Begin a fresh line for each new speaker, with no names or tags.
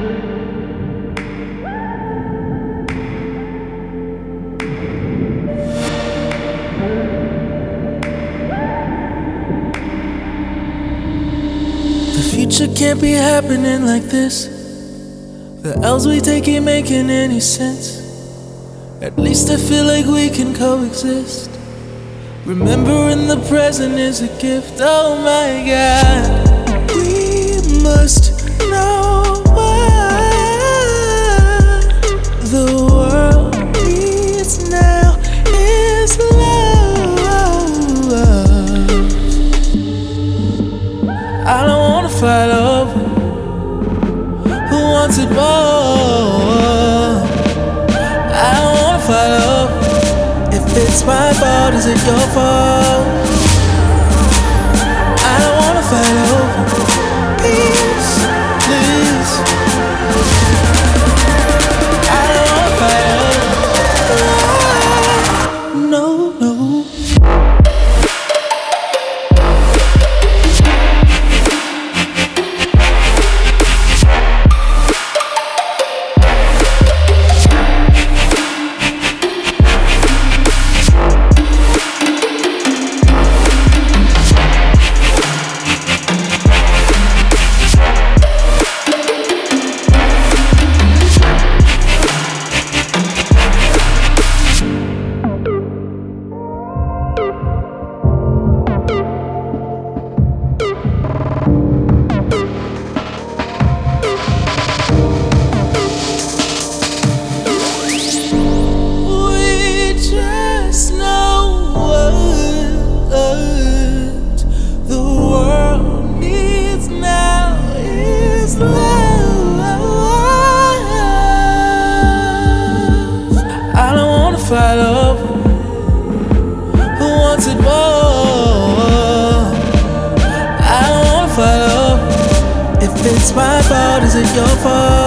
The future can't be happening like this. The L's we take ain't making any sense. At least I feel like we can coexist. Remembering the present is a gift. Oh my God, we must know what the world needs now is love. I don't wanna fight over who wants it more. I don't wanna fight over if it's my fault, is it your fault? I don't wanna fight over peace, please. I don't wanna fight over no, no. Fight over who wants it more. I don't wanna fight over if it's my fault, is it your fault?